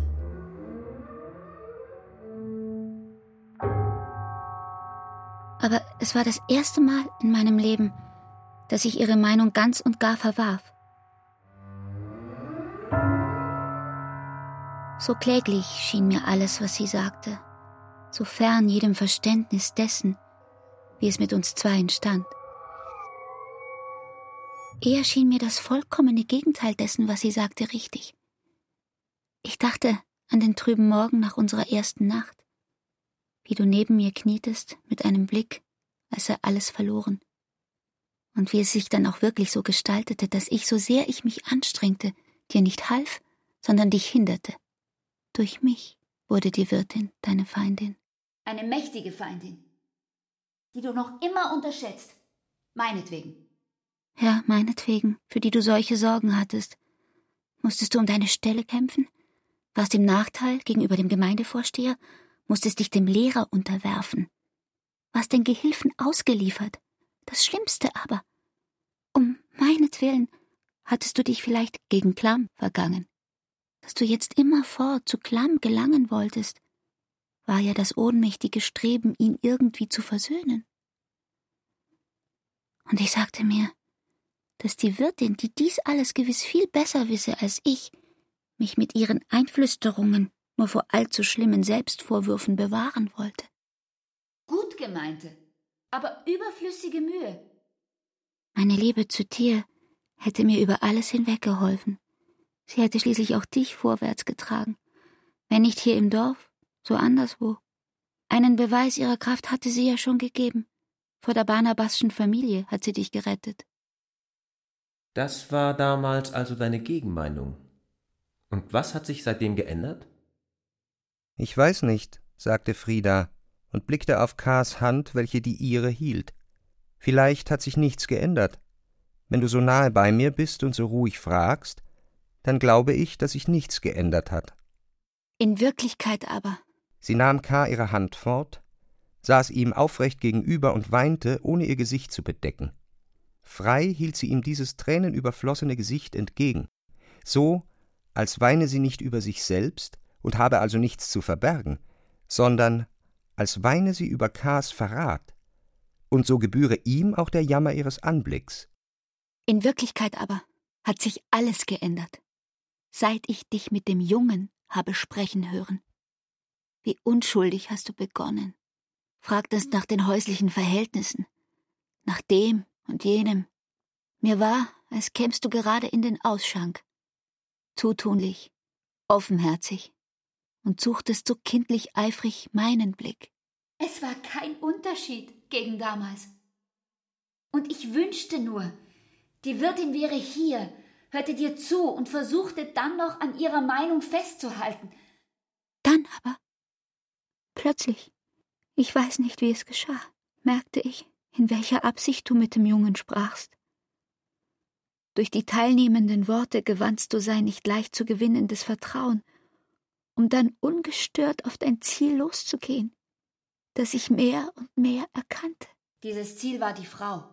Aber es war das erste Mal in meinem Leben, dass ich ihre Meinung ganz und gar verwarf. So kläglich schien mir alles, was sie sagte, so fern jedem Verständnis dessen, wie es mit uns zweien stand. Eher schien mir das vollkommene Gegenteil dessen, was sie sagte, richtig. Ich dachte an den trüben Morgen nach unserer ersten Nacht, wie du neben mir knietest mit einem Blick, als sei alles verloren. Und wie es sich dann auch wirklich so gestaltete, dass ich, so sehr ich mich anstrengte, dir nicht half, sondern dich hinderte. Durch mich wurde die Wirtin deine Feindin. Eine mächtige Feindin, die du noch immer unterschätzt. Meinetwegen. Ja, meinetwegen, für die du solche Sorgen hattest. Musstest du um deine Stelle kämpfen? Warst im Nachteil gegenüber dem Gemeindevorsteher? Musstest dich dem Lehrer unterwerfen? Warst den Gehilfen ausgeliefert? Das Schlimmste aber, um meinetwillen hattest du dich vielleicht gegen Klamm vergangen. Dass du jetzt immerfort zu Klamm gelangen wolltest, war ja das ohnmächtige Streben, ihn irgendwie zu versöhnen. Und ich sagte mir, dass die Wirtin, die dies alles gewiss viel besser wisse als ich, mich mit ihren Einflüsterungen nur vor allzu schlimmen Selbstvorwürfen bewahren wollte. Gut gemeinte, aber überflüssige Mühe. Meine Liebe zu dir hätte mir über alles hinweg geholfen. Sie hätte schließlich auch dich vorwärts getragen. Wenn nicht hier im Dorf, so anderswo. Einen Beweis ihrer Kraft hatte sie ja schon gegeben. Vor der Barnabasschen Familie hat sie dich gerettet. Das war damals also deine Gegenmeinung. Und was hat sich seitdem geändert? Ich weiß nicht, sagte Frida und blickte auf Kars Hand, welche die ihre hielt. Vielleicht hat sich nichts geändert. Wenn du so nahe bei mir bist und so ruhig fragst, dann glaube ich, dass sich nichts geändert hat. In Wirklichkeit aber. Sie nahm Kar ihre Hand fort, saß ihm aufrecht gegenüber und weinte, ohne ihr Gesicht zu bedecken. Frei hielt sie ihm dieses tränenüberflossene Gesicht entgegen, so, als weine sie nicht über sich selbst und habe also nichts zu verbergen, sondern als weine sie über Kars Verrat, und so gebühre ihm auch der Jammer ihres Anblicks. In Wirklichkeit aber hat sich alles geändert, seit ich dich mit dem Jungen habe sprechen hören. Wie unschuldig hast du begonnen, fragtest nach den häuslichen Verhältnissen, nach dem und jenem. Mir war, als kämst du gerade in den Ausschank, zutunlich, offenherzig, und suchtest so kindlich eifrig meinen Blick. Es war kein Unterschied gegen damals. Und ich wünschte nur, die Wirtin wäre hier, hörte dir zu und versuchte dann noch an ihrer Meinung festzuhalten. Dann aber, plötzlich, ich weiß nicht, wie es geschah, merkte ich, in welcher Absicht du mit dem Jungen sprachst. Durch die teilnehmenden Worte gewannst du sein nicht leicht zu gewinnendes Vertrauen, um dann ungestört auf dein Ziel loszugehen, das ich mehr und mehr erkannte. Dieses Ziel war die Frau.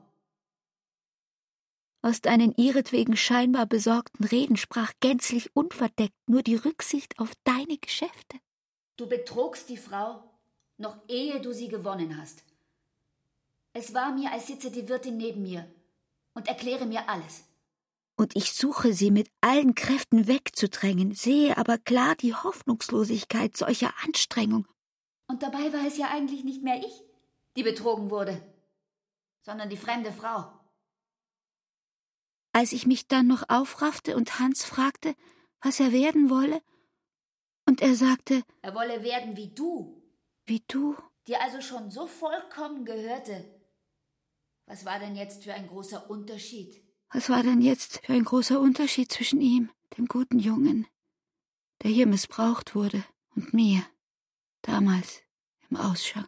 Aus deinen ihretwegen scheinbar besorgten Reden sprach gänzlich unverdeckt nur die Rücksicht auf deine Geschäfte. Du betrogst die Frau, noch ehe du sie gewonnen hast. Es war mir, als sitze die Wirtin neben mir und erkläre mir alles. Und ich suche sie mit allen Kräften wegzudrängen, sehe aber klar die Hoffnungslosigkeit solcher Anstrengung. Und dabei war es ja eigentlich nicht mehr ich, die betrogen wurde, sondern die fremde Frau. Als ich mich dann noch aufraffte und Hans fragte, was er werden wolle, und er sagte, er wolle werden wie du. Wie du? Dir also schon so vollkommen gehörte. Was war denn jetzt für ein großer Unterschied? Was war denn jetzt für ein großer Unterschied zwischen ihm, dem guten Jungen, der hier missbraucht wurde, und mir, damals im Ausschank?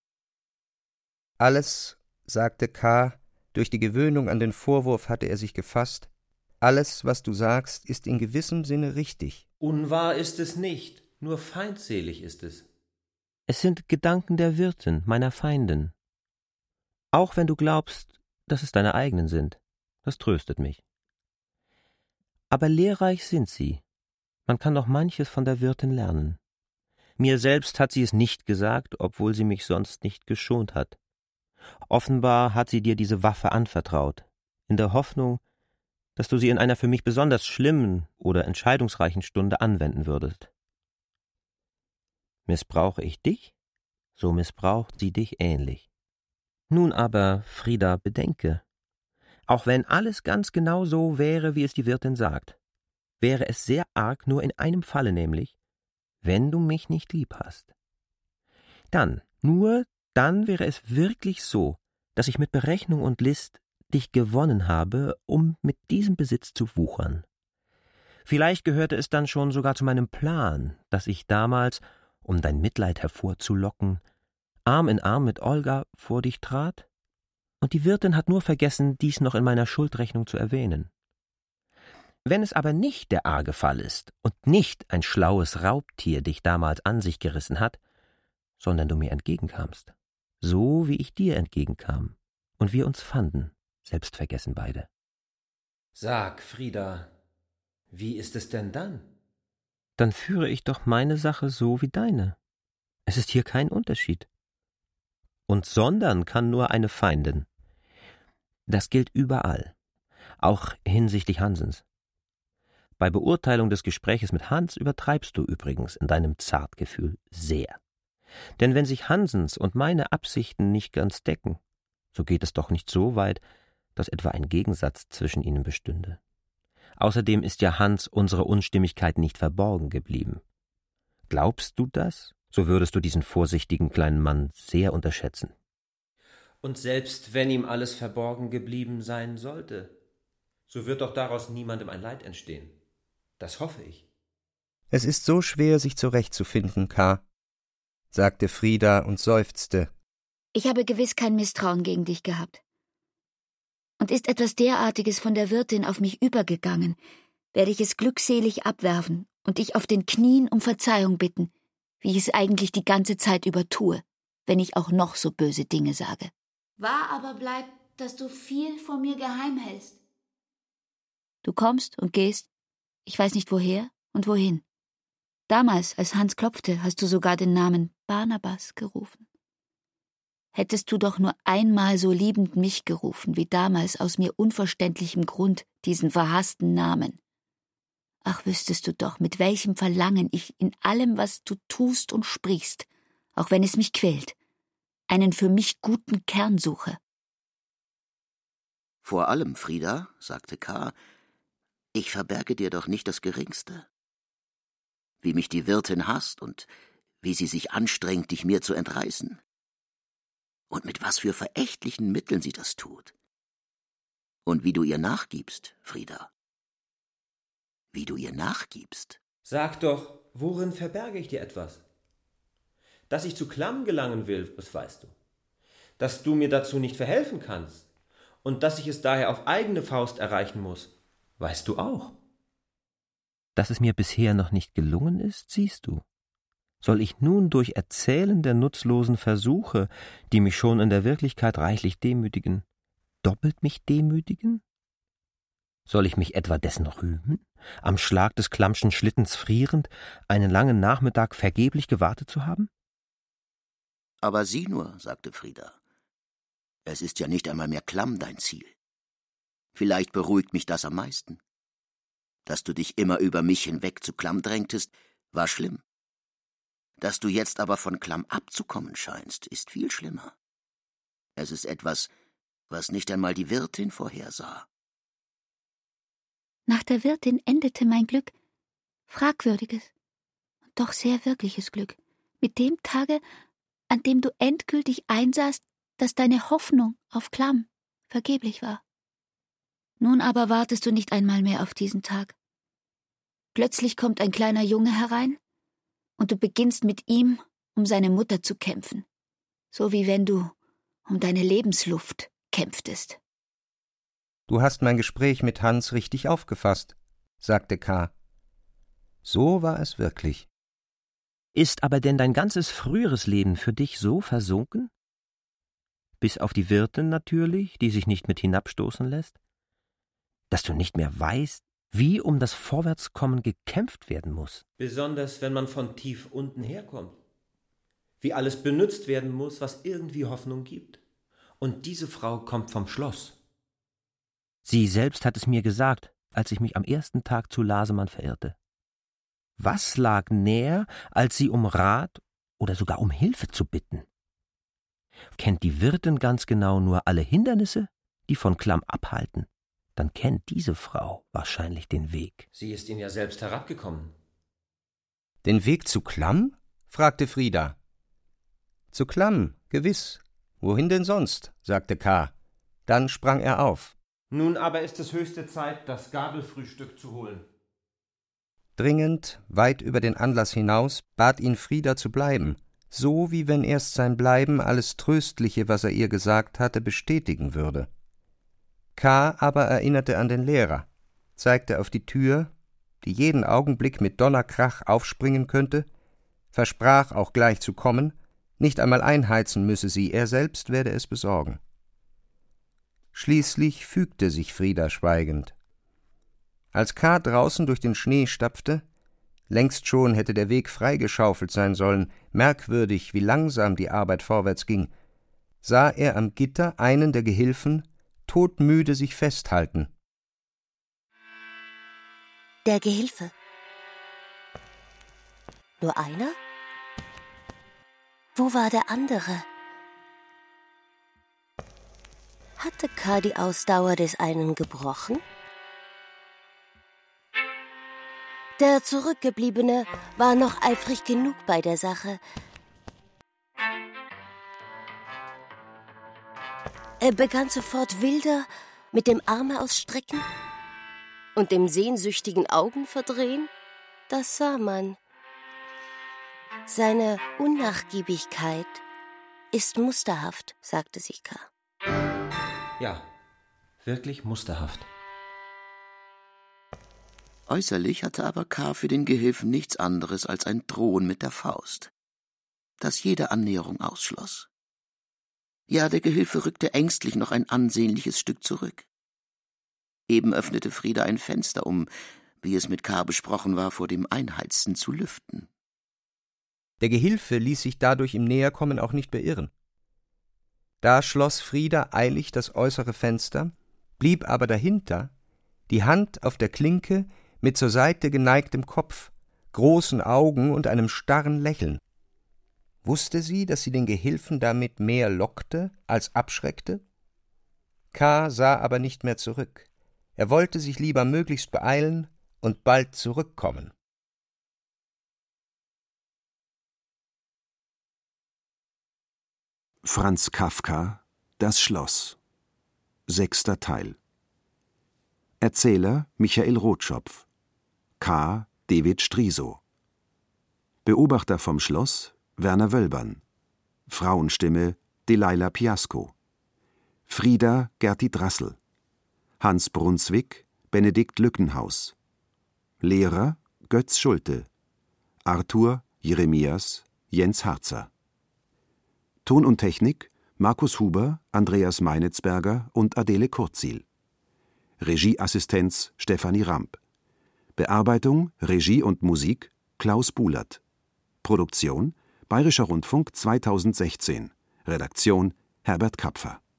Alles, sagte K., durch die Gewöhnung an den Vorwurf hatte er sich gefasst, alles, was du sagst, ist in gewissem Sinne richtig. Unwahr ist es nicht, nur feindselig ist es. Es sind Gedanken der Wirtin, meiner Feindin. Auch wenn du glaubst, dass es deine eigenen sind, das tröstet mich. Aber lehrreich sind sie. Man kann doch manches von der Wirtin lernen. Mir selbst hat sie es nicht gesagt, obwohl sie mich sonst nicht geschont hat. Offenbar hat sie dir diese Waffe anvertraut, in der Hoffnung, dass du sie in einer für mich besonders schlimmen oder entscheidungsreichen Stunde anwenden würdest. Missbrauche ich dich? so missbraucht sie dich ähnlich. Nun aber, Frida, bedenke, auch wenn alles ganz genau so wäre, wie es die Wirtin sagt, wäre es sehr arg nur in einem Falle nämlich, wenn du mich nicht lieb hast. Dann, nur dann wäre es wirklich so, dass ich mit Berechnung und List dich gewonnen habe, um mit diesem Besitz zu wuchern. Vielleicht gehörte es dann schon sogar zu meinem Plan, dass ich damals, um dein Mitleid hervorzulocken, Arm in Arm mit Olga vor dich trat, und die Wirtin hat nur vergessen, dies noch in meiner Schuldrechnung zu erwähnen. Wenn es aber nicht der arge Fall ist und nicht ein schlaues Raubtier dich damals an sich gerissen hat, sondern du mir entgegenkamst, so wie ich dir entgegenkam, und wir uns fanden, selbstvergessen beide. Sag, Frida, wie ist es denn dann? Dann führe ich doch meine Sache so wie deine. Es ist hier kein Unterschied. Und sondern kann nur eine Feindin. Das gilt überall, auch hinsichtlich Hansens. Bei Beurteilung des Gespräches mit Hans übertreibst du übrigens in deinem Zartgefühl sehr. Denn wenn sich Hansens und meine Absichten nicht ganz decken, so geht es doch nicht so weit, dass etwa ein Gegensatz zwischen ihnen bestünde. Außerdem ist ja Hans unsere Unstimmigkeit nicht verborgen geblieben. Glaubst du das, so würdest du diesen vorsichtigen kleinen Mann sehr unterschätzen. Und selbst wenn ihm alles verborgen geblieben sein sollte, so wird doch daraus niemandem ein Leid entstehen. Das hoffe ich. Es ist so schwer, sich zurechtzufinden, K., sagte Frida und seufzte. Ich habe gewiss kein Misstrauen gegen dich gehabt. Und ist etwas derartiges von der Wirtin auf mich übergegangen, werde ich es glückselig abwerfen und dich auf den Knien um Verzeihung bitten, wie ich es eigentlich die ganze Zeit über tue, wenn ich auch noch so böse Dinge sage. Wahr aber bleibt, dass du viel vor mir geheim hältst. Du kommst und gehst, ich weiß nicht woher und wohin. Damals, als Hans klopfte, hast du sogar den Namen Barnabas gerufen. Hättest du doch nur einmal so liebend mich gerufen, wie damals aus mir unverständlichem Grund diesen verhassten Namen. Ach, wüsstest du doch, mit welchem Verlangen ich in allem, was du tust und sprichst, auch wenn es mich quält, einen für mich guten Kern suche. Vor allem, Frida, sagte K., ich verberge dir doch nicht das Geringste. Wie mich die Wirtin hasst und wie sie sich anstrengt, dich mir zu entreißen. Und mit was für verächtlichen Mitteln sie das tut. Und wie du ihr nachgibst, Frida. Wie du ihr nachgibst. Sag doch, worin verberge ich dir etwas? Dass ich zu Klamm gelangen will, das weißt du. Dass du mir dazu nicht verhelfen kannst. Und dass ich es daher auf eigene Faust erreichen muss, weißt du auch. Dass es mir bisher noch nicht gelungen ist, siehst du. Soll ich nun durch Erzählen der nutzlosen Versuche, die mich schon in der Wirklichkeit reichlich demütigen, doppelt mich demütigen? Soll ich mich etwa dessen rühmen, am Schlag des Klammschen Schlittens frierend, einen langen Nachmittag vergeblich gewartet zu haben? Aber sieh nur, sagte Frida, es ist ja nicht einmal mehr Klamm dein Ziel. Vielleicht beruhigt mich das am meisten. Dass du dich immer über mich hinweg zu Klamm drängtest, war schlimm. Dass du jetzt aber von Klamm abzukommen scheinst, ist viel schlimmer. Es ist etwas, was nicht einmal die Wirtin vorhersah. Nach der Wirtin endete mein Glück, fragwürdiges und doch sehr wirkliches Glück, mit dem Tage, an dem du endgültig einsahst, dass deine Hoffnung auf Klamm vergeblich war. Nun aber wartest du nicht einmal mehr auf diesen Tag. Plötzlich kommt ein kleiner Junge herein, und du beginnst mit ihm um seine Mutter zu kämpfen, so wie wenn du um deine Lebensluft kämpftest. Du hast mein Gespräch mit Hans richtig aufgefasst, sagte K. So war es wirklich. Ist aber denn dein ganzes früheres Leben für dich so versunken? Bis auf die Wirtin natürlich, die sich nicht mit hinabstoßen lässt? Dass du nicht mehr weißt, wie um das Vorwärtskommen gekämpft werden muss. Besonders, wenn man von tief unten herkommt. Wie alles benützt werden muss, was irgendwie Hoffnung gibt. Und diese Frau kommt vom Schloss. Sie selbst hat es mir gesagt, als ich mich am ersten Tag zu Lasemann verirrte. Was lag näher, als sie um Rat oder sogar um Hilfe zu bitten? Kennt die Wirtin ganz genau nur alle Hindernisse, die von Klamm abhalten, dann kennt diese Frau wahrscheinlich den Weg. Sie ist ihn ja selbst herabgekommen. »Den Weg zu Klamm?« fragte Frida. »Zu Klamm, gewiss. Wohin denn sonst?« sagte K. Dann sprang er auf. »Nun aber ist es höchste Zeit, das Gabelfrühstück zu holen.« Dringend, weit über den Anlass hinaus, bat ihn Frida zu bleiben, so wie wenn erst sein Bleiben alles Tröstliche, was er ihr gesagt hatte, bestätigen würde. K. aber erinnerte an den Lehrer, zeigte auf die Tür, die jeden Augenblick mit Donnerkrach aufspringen könnte, versprach auch gleich zu kommen, nicht einmal einheizen müsse sie, er selbst werde es besorgen. Schließlich fügte sich Frida schweigend. Als K. draußen durch den Schnee stapfte, längst schon hätte der Weg freigeschaufelt sein sollen, merkwürdig, wie langsam die Arbeit vorwärts ging, sah er am Gitter einen der Gehilfen todmüde sich festhalten. Der Gehilfe. Nur einer? Wo war der andere? Hatte K. die Ausdauer des einen gebrochen? Der Zurückgebliebene war noch eifrig genug bei der Sache. Er begann sofort wilder mit dem Arme ausstrecken und dem sehnsüchtigen Augen verdrehen. Das sah man. Seine Unnachgiebigkeit ist musterhaft, sagte sich K. Ja, wirklich musterhaft. Äußerlich hatte aber K. für den Gehilfen nichts anderes als ein Drohen mit der Faust, das jede Annäherung ausschloss. Ja, der Gehilfe rückte ängstlich noch ein ansehnliches Stück zurück. Eben öffnete Frida ein Fenster, um, wie es mit K. besprochen war, vor dem Einheizen zu lüften. Der Gehilfe ließ sich dadurch im Näherkommen auch nicht beirren. Da schloss Frida eilig das äußere Fenster, blieb aber dahinter, die Hand auf der Klinke, mit zur Seite geneigtem Kopf, großen Augen und einem starren Lächeln. Wusste sie, dass sie den Gehilfen damit mehr lockte als abschreckte? K. sah aber nicht mehr zurück. Er wollte sich lieber möglichst beeilen und bald zurückkommen. Franz Kafka, Das Schloss. Sechster Teil. Erzähler Michael Rotschopf. K. David Strisow. Beobachter vom Schloss Werner Wölbern. Frauenstimme Delilah Piasco. Frida Gerti Drassel. Hans Brunswick Benedikt Lückenhaus. Lehrer Götz Schulte. Arthur Jeremias Jens Harzer. Ton und Technik Markus Huber, Andreas Meinitzberger und Adele Kurzil. Regieassistenz Stefanie Ramp. Bearbeitung, Regie und Musik Klaus Buhlert. Produktion Bayerischer Rundfunk zweitausendsechzehn. Redaktion Herbert Kapfer.